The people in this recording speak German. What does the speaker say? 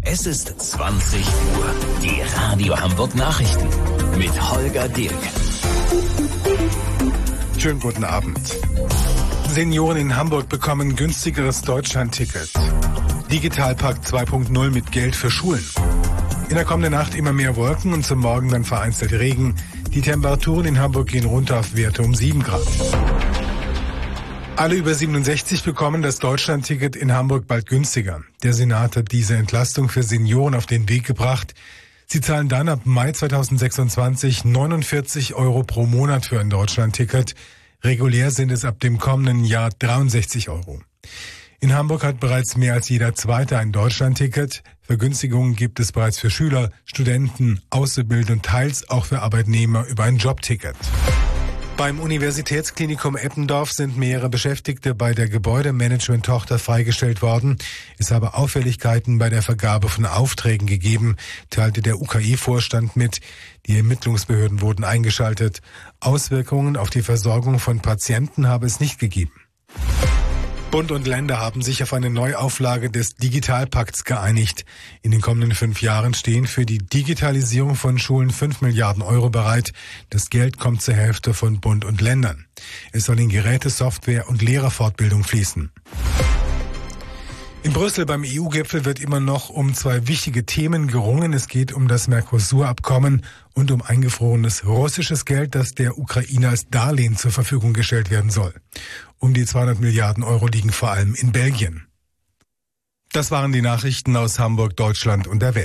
Es ist 20 Uhr. Die Radio Hamburg Nachrichten mit Holger Dilk. Schönen guten Abend. Senioren in Hamburg bekommen günstigeres Deutschlandticket. Digitalpakt 2.0 mit Geld für Schulen. In der kommenden Nacht immer mehr Wolken und zum Morgen dann vereinzelt Regen. Die Temperaturen in Hamburg gehen runter auf Werte um 7 Grad. Alle über 67 bekommen das Deutschlandticket in Hamburg bald günstiger. Der Senat hat diese Entlastung für Senioren auf den Weg gebracht. Sie zahlen dann ab Mai 2026 49 Euro pro Monat für ein Deutschlandticket. Regulär sind es ab dem kommenden Jahr 63 Euro. In Hamburg hat bereits mehr als jeder Zweite ein Deutschlandticket. Vergünstigungen gibt es bereits für Schüler, Studenten, Auszubildende und teils auch für Arbeitnehmer über ein Jobticket. Beim Universitätsklinikum Eppendorf sind mehrere Beschäftigte bei der Gebäudemanagement-Tochter freigestellt worden. Es habe Auffälligkeiten bei der Vergabe von Aufträgen gegeben, teilte der UKE-Vorstand mit. Die Ermittlungsbehörden wurden eingeschaltet. Auswirkungen auf die Versorgung von Patienten habe es nicht gegeben. Bund und Länder haben sich auf eine Neuauflage des Digitalpakts geeinigt. In den kommenden 5 Jahren stehen für die Digitalisierung von Schulen 5 Milliarden Euro bereit. Das Geld kommt zur Hälfte von Bund und Ländern. Es soll in Geräte, Software und Lehrerfortbildung fließen. In Brüssel beim EU-Gipfel wird immer noch um 2 wichtige Themen gerungen. Es geht um das Mercosur-Abkommen und um eingefrorenes russisches Geld, das der Ukraine als Darlehen zur Verfügung gestellt werden soll. Um die 200 Milliarden Euro liegen vor allem in Belgien. Das waren die Nachrichten aus Hamburg, Deutschland und der Welt.